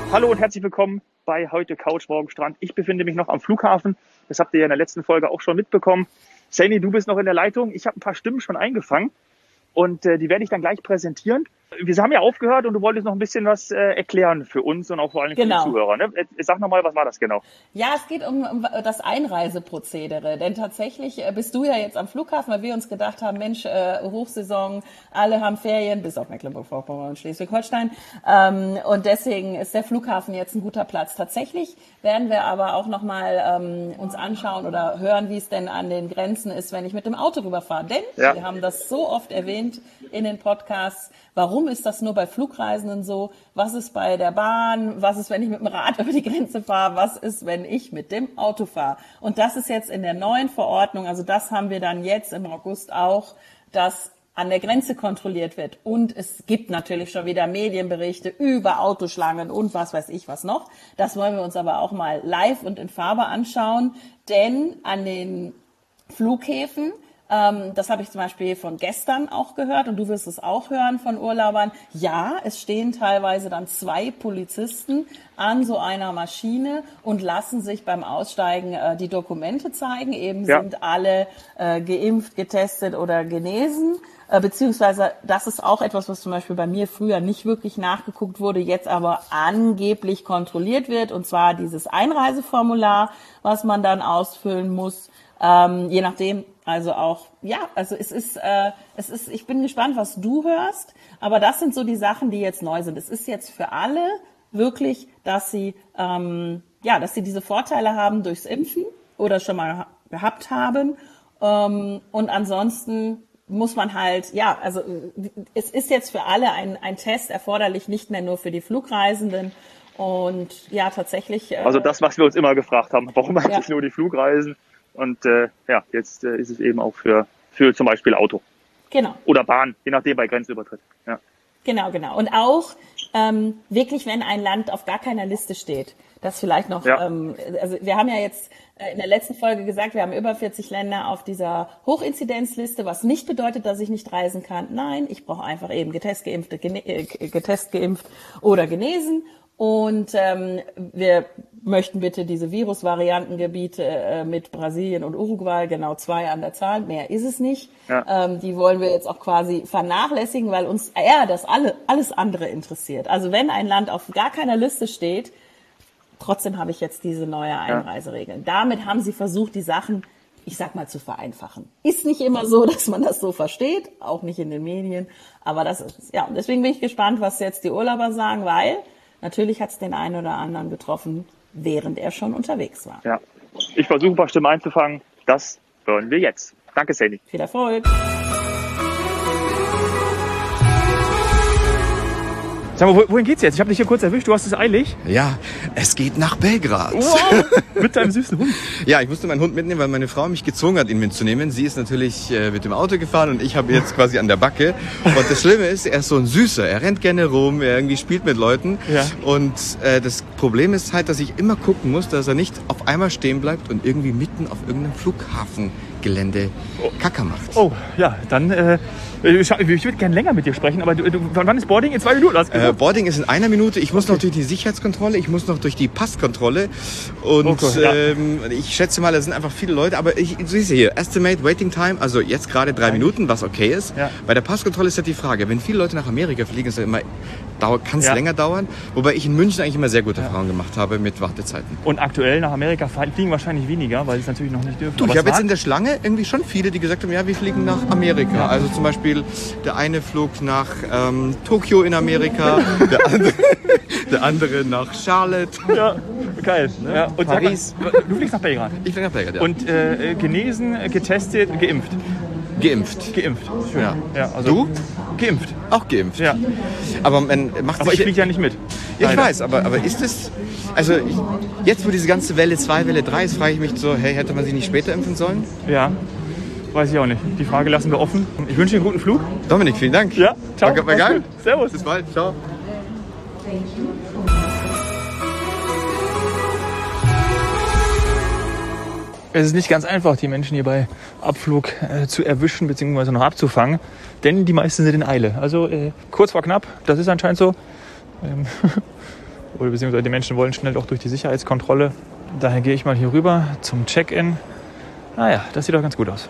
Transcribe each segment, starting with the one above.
Hallo und herzlich willkommen bei heute Couch, morgen Strand. Ich befinde mich noch am Flughafen. Das habt ihr ja in der letzten Folge auch schon mitbekommen. Saini, du bist noch in der Leitung. Ich habe ein paar Stimmen schon eingefangen und die werde ich dann gleich präsentieren. Wir haben ja aufgehört und du wolltest noch ein bisschen was erklären für uns und auch vor allem für die Zuhörer. Ne? Sag nochmal, was war das genau? Ja, es geht um das Einreiseprozedere, denn tatsächlich bist du ja jetzt am Flughafen, weil wir uns gedacht haben, Mensch, Hochsaison, alle haben Ferien, bis auf Mecklenburg-Vorpommern und Schleswig-Holstein, und deswegen ist der Flughafen jetzt ein guter Platz. Tatsächlich werden wir aber auch nochmal uns anschauen oder hören, wie es denn an den Grenzen ist, wenn ich mit dem Auto rüberfahre, denn wir haben das so oft erwähnt in den Podcasts. Warum ist das nur bei Flugreisenden so? Was ist bei der Bahn? Was ist, wenn ich mit dem Rad über die Grenze fahre? Was ist, wenn ich mit dem Auto fahre? Und das ist jetzt in der neuen Verordnung, also das haben wir dann jetzt im August auch, dass an der Grenze kontrolliert wird. Und es gibt natürlich schon wieder Medienberichte über Autoschlangen und was weiß ich was noch. Das wollen wir uns aber auch mal live und in Farbe anschauen, denn an den Flughäfen, das habe ich zum Beispiel von gestern auch gehört und du wirst es auch hören von Urlaubern. Ja, es stehen teilweise dann 2 Polizisten an so einer Maschine und lassen sich beim Aussteigen die Dokumente zeigen. Sind alle geimpft, getestet oder genesen. Beziehungsweise das ist auch etwas, was zum Beispiel bei mir früher nicht wirklich nachgeguckt wurde, jetzt aber angeblich kontrolliert wird. Und zwar dieses Einreiseformular, was man dann ausfüllen muss. Je nachdem, also auch, es ist, ich bin gespannt, was du hörst, aber das sind so die Sachen, die jetzt neu sind. Es ist jetzt für alle wirklich, dass sie diese Vorteile haben durchs Impfen oder schon mal gehabt haben, und ansonsten muss man halt, es ist jetzt für alle ein Test erforderlich, nicht mehr nur für die Flugreisenden. Und ja, tatsächlich. Also das, was wir uns immer gefragt haben, warum eigentlich nur die Flugreisen? Und jetzt ist es eben auch für zum Beispiel Auto. Genau. Oder Bahn, je nachdem bei Grenzübertritt. Ja. Genau. Und auch wirklich, wenn ein Land auf gar keiner Liste steht. Das vielleicht noch, also wir haben ja jetzt in der letzten Folge gesagt, wir haben über 40 Länder auf dieser Hochinzidenzliste, was nicht bedeutet, dass ich nicht reisen kann. Nein, ich brauche einfach eben getestet, geimpft oder genesen. Und wir möchten bitte diese Virusvariantengebiete mit Brasilien und Uruguay, genau 2 an der Zahl, mehr ist es nicht. Ja. Die wollen wir jetzt auch quasi vernachlässigen, weil uns das alles andere interessiert. Also wenn ein Land auf gar keiner Liste steht, trotzdem habe ich jetzt diese neue Einreiseregeln. Damit haben sie versucht, die Sachen, ich sag mal, zu vereinfachen. Ist nicht immer so, dass man das so versteht, auch nicht in den Medien, aber das ist es. Ja, und deswegen bin ich gespannt, was jetzt die Urlauber sagen, weil natürlich hat es den einen oder anderen getroffen, während er schon unterwegs war. Ja, ich versuche ein paar Stimmen einzufangen. Das hören wir jetzt. Danke, Saini. Viel Erfolg. Sag mal, wohin geht's jetzt? Ich habe dich hier kurz erwischt. Du hast es eilig. Ja, es geht nach Belgrad. Wow, mit deinem süßen Hund. Ja, ich musste meinen Hund mitnehmen, weil meine Frau mich gezwungen hat, ihn mitzunehmen. Sie ist natürlich mit dem Auto gefahren und ich habe jetzt quasi an der Backe. Und das Schlimme ist, er ist so ein Süßer. Er rennt gerne rum, er irgendwie spielt mit Leuten. Ja. Und das Problem ist halt, dass ich immer gucken muss, dass er nicht auf einmal stehen bleibt und irgendwie mitten auf irgendeinem Flughafengelände Kacker macht. Oh, ja, dann... Ich würde gerne länger mit dir sprechen, aber wann ist Boarding? In 2 Minuten? Boarding ist in 1 Minute. Ich muss noch durch die Sicherheitskontrolle, ich muss noch durch die Passkontrolle. Und ich schätze mal, da sind einfach viele Leute. Aber du siehst hier, Estimate Waiting Time, also jetzt gerade 3 Minuten, was okay ist. Ja. Bei der Passkontrolle ist ja die Frage, wenn viele Leute nach Amerika fliegen, kann es länger dauern. Wobei ich in München eigentlich immer sehr gute Erfahrungen gemacht habe mit Wartezeiten. Und aktuell nach Amerika fliegen wahrscheinlich weniger, weil sie es natürlich noch nicht dürfen. Ich habe jetzt in der Schlange irgendwie schon viele, die gesagt haben, ja, wir fliegen nach Amerika. Ja. Also zum Beispiel der eine flog nach Tokio in Amerika, der andere nach Charlotte. Ja, geil. Ne? Ja, und Paris. Du fliegst nach Belgrad? Ich fliege nach Belgrad, ja. Und genesen, getestet, geimpft? Geimpft. Schön. Ja. Also du? Geimpft. Auch geimpft. Ja. Aber ich fliege ja nicht mit. Ja, ich weiß, aber ist es... Also jetzt, wo diese ganze Welle 2, Welle 3 ist, frage ich mich so, hey, hätte man sich nicht später impfen sollen? Ja. Weiß ich auch nicht. Die Frage lassen wir offen. Ich wünsche dir einen guten Flug. Dominik, vielen Dank. Ja, ciao. War geil. Servus. Bis bald. Ciao. Es ist nicht ganz einfach, die Menschen hier bei Abflug zu erwischen bzw. noch abzufangen, denn die meisten sind in Eile. Also kurz vor knapp, das ist anscheinend so. oder beziehungsweise die Menschen wollen schnell auch durch die Sicherheitskontrolle. Daher gehe ich mal hier rüber zum Check-in. Naja, das sieht doch ganz gut aus.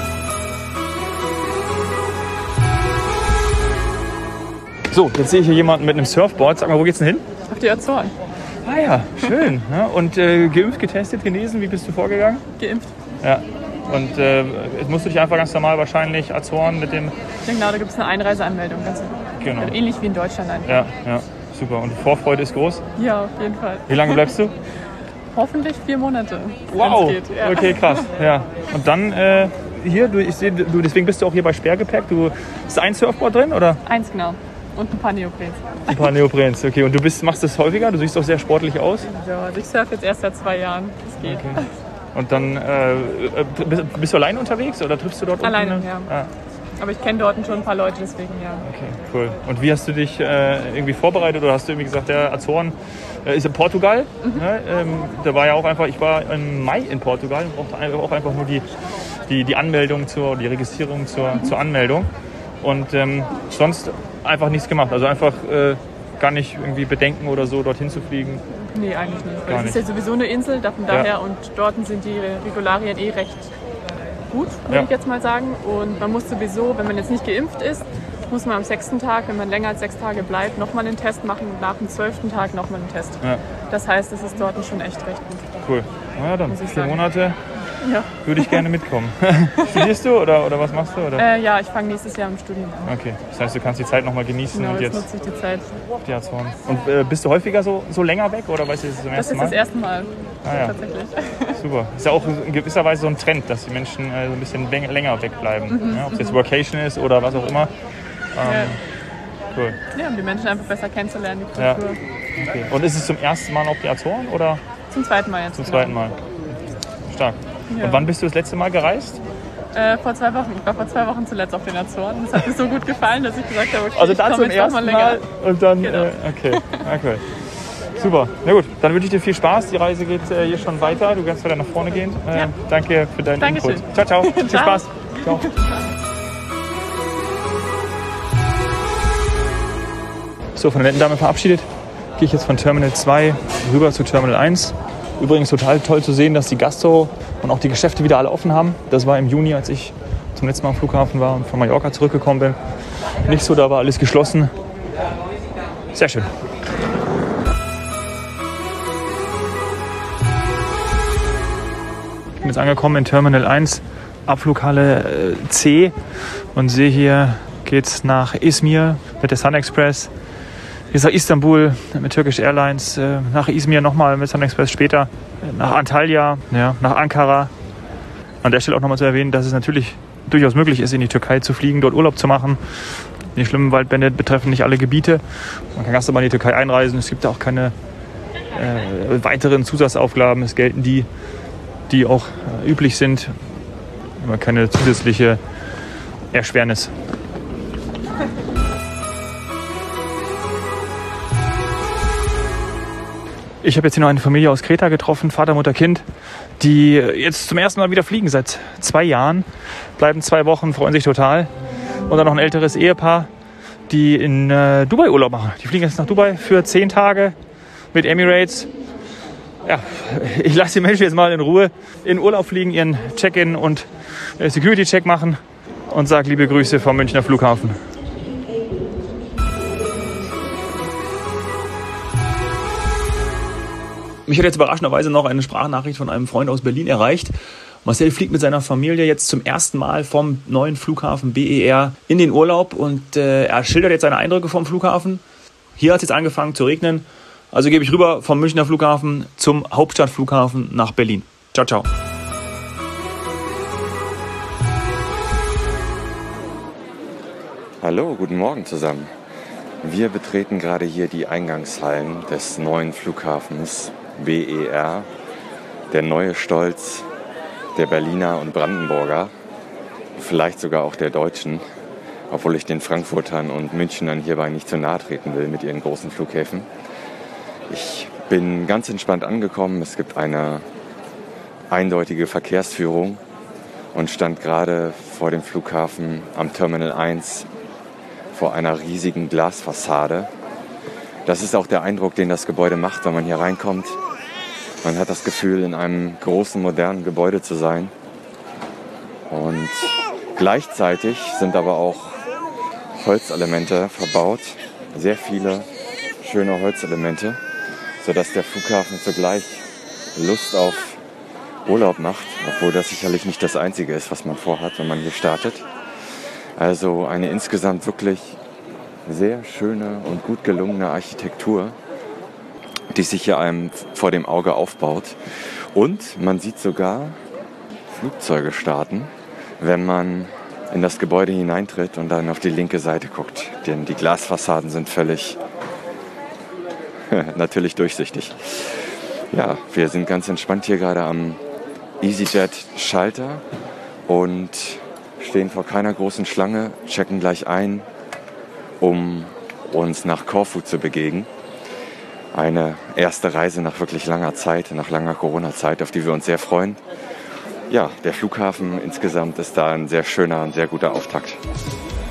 So, jetzt sehe ich hier jemanden mit einem Surfboard. Sag mal, wo geht's denn hin? Auf die Azoren. Ah ja, schön. Ja, und geimpft, getestet, genesen, wie bist du vorgegangen? Geimpft. Ja. Und jetzt musst du dich einfach ganz normal wahrscheinlich Azoren mit dem... Ja, genau, da gibt es eine Einreiseanmeldung. Ganz genau. Ähnlich wie in Deutschland einfach. Ja, super. Und die Vorfreude ist groß? Ja, auf jeden Fall. Wie lange bleibst du? Hoffentlich 4 Monate. Wow, geht, ja. Okay, krass. Ja. Und dann hier, ich sehe, deswegen bist du auch hier bei Sperrgepäck. Ist ein Surfboard drin, oder? Eins, genau. Und ein paar Neoprens. Ein paar Neoprens, okay. Und du machst das häufiger? Du siehst auch sehr sportlich aus. Ja, also ich surfe jetzt erst seit 2 Jahren. Das geht. Okay. Und dann bist du allein unterwegs oder triffst du dort alleine? Alleine, ja. Ah. Aber ich kenne dort schon ein paar Leute, deswegen ja. Okay, cool. Und wie hast du dich irgendwie vorbereitet oder hast du irgendwie gesagt, der Azoren ist in Portugal? Ne? Da war ja auch einfach, ich war im Mai in Portugal und brauchte auch einfach nur die Anmeldung die Registrierung zur Anmeldung. Und sonst einfach nichts gemacht. Also einfach gar nicht irgendwie Bedenken oder so, dorthin zu fliegen. Nee, eigentlich nicht. Weil es ist ja sowieso eine Insel, von daher und dort sind die Regularien recht gut, würde ich jetzt mal sagen. Und man muss sowieso, wenn man jetzt nicht geimpft ist, muss man am 6. Tag, wenn man länger als 6 Tage bleibt, nochmal einen Test machen und nach dem 12. Tag nochmal einen Test. Ja. Das heißt, es ist dort schon echt recht gut. Cool. Na ja, dann 4 Monate würde ich gerne mitkommen. Studierst du oder was machst du? Oder? Ja, ich fange nächstes Jahr im Studium an. Okay, das heißt, du kannst die Zeit nochmal genießen. Genau, und jetzt jetzt nutze ich die Zeit. Die Azoren. Und bist du häufiger so länger weg oder weißt du, das ist das erste Mal? Das ist das erste Mal, ja. tatsächlich. Super. Ist ja auch in gewisser Weise so ein Trend, dass die Menschen so ein bisschen länger wegbleiben. Ja, ob es jetzt Workation ist oder was auch immer. Cool. Ja, um die Menschen einfach besser kennenzulernen, die Kultur. Ja. Okay. Und ist es zum ersten Mal auf die Azoren? Oder? Zum zweiten Mal jetzt. Zum zweiten Mal. Stark. Ja. Und wann bist du das letzte Mal gereist? Vor 2 Wochen. Ich war vor 2 Wochen zuletzt auf den Azoren. Das hat mir so gut gefallen, dass ich gesagt habe, okay, also dann ich zum jetzt ersten mal länger. Und dann, genau. Okay. Super. Na gut, dann wünsche ich dir viel Spaß. Die Reise geht hier schon weiter. Du kannst weiter nach vorne gehen. Danke für deinen Input. Ciao, ciao. Viel Spaß. Ciao. So, von der netten Dame verabschiedet, gehe ich jetzt von Terminal 2 rüber zu Terminal 1. Übrigens total toll zu sehen, dass die Gastro und auch die Geschäfte wieder alle offen haben. Das war im Juni, als ich zum letzten Mal am Flughafen war und von Mallorca zurückgekommen bin. Nicht so, da war alles geschlossen. Sehr schön. Ich bin jetzt angekommen in Terminal 1, Abflughalle C und sehe hier geht's nach Izmir mit der Sun Express. Jetzt nach Istanbul mit Turkish Airlines, nach Izmir nochmal mit Sun Express später, nach Antalya, nach Ankara. An der Stelle auch nochmal zu erwähnen, dass es natürlich durchaus möglich ist, in die Türkei zu fliegen, dort Urlaub zu machen. Die schlimmen Waldbrände betreffen nicht alle Gebiete. Man kann ganz normal in die Türkei einreisen. Es gibt da auch keine weiteren Zusatzaufgaben. Es gelten die auch üblich sind. Aber keine zusätzliche Erschwernis. Ich habe jetzt hier noch eine Familie aus Kreta getroffen, Vater, Mutter, Kind, die jetzt zum ersten Mal wieder fliegen seit 2 Jahren, bleiben 2 Wochen, freuen sich total. Und dann noch ein älteres Ehepaar, die in Dubai Urlaub machen. Die fliegen jetzt nach Dubai für 10 Tage mit Emirates. Ja, ich lasse die Menschen jetzt mal in Ruhe in Urlaub fliegen, ihren Check-in und Security-Check machen und sage liebe Grüße vom Münchner Flughafen. Mich hat jetzt überraschenderweise noch eine Sprachnachricht von einem Freund aus Berlin erreicht. Marcel fliegt mit seiner Familie jetzt zum ersten Mal vom neuen Flughafen BER in den Urlaub und er schildert jetzt seine Eindrücke vom Flughafen. Hier hat es jetzt angefangen zu regnen, also gebe ich rüber vom Münchner Flughafen zum Hauptstadtflughafen nach Berlin. Ciao, ciao. Hallo, guten Morgen zusammen. Wir betreten gerade hier die Eingangshallen des neuen Flughafens BER, der neue Stolz der Berliner und Brandenburger, vielleicht sogar auch der Deutschen, obwohl ich den Frankfurtern und Münchnern hierbei nicht zu nahe treten will mit ihren großen Flughäfen. Ich bin ganz entspannt angekommen, es gibt eine eindeutige Verkehrsführung und stand gerade vor dem Flughafen am Terminal 1 vor einer riesigen Glasfassade, Das ist auch der Eindruck, den das Gebäude macht, wenn man hier reinkommt. Man hat das Gefühl, in einem großen, modernen Gebäude zu sein. Und gleichzeitig sind aber auch Holzelemente verbaut. Sehr viele schöne Holzelemente, sodass der Flughafen zugleich Lust auf Urlaub macht, obwohl das sicherlich nicht das Einzige ist, was man vorhat, wenn man hier startet. Also eine insgesamt wirklich sehr schöne und gut gelungene Architektur, die sich hier einem vor dem Auge aufbaut. Und man sieht sogar Flugzeuge starten, wenn man in das Gebäude hineintritt und dann auf die linke Seite guckt. Denn die Glasfassaden sind völlig natürlich durchsichtig. Ja, wir sind ganz entspannt hier gerade am EasyJet-Schalter und stehen vor keiner großen Schlange, checken gleich ein, um uns nach Korfu zu begeben. Eine erste Reise nach wirklich langer Zeit, nach langer Corona-Zeit, auf die wir uns sehr freuen. Ja, der Flughafen insgesamt ist da ein sehr schöner und sehr guter Auftakt.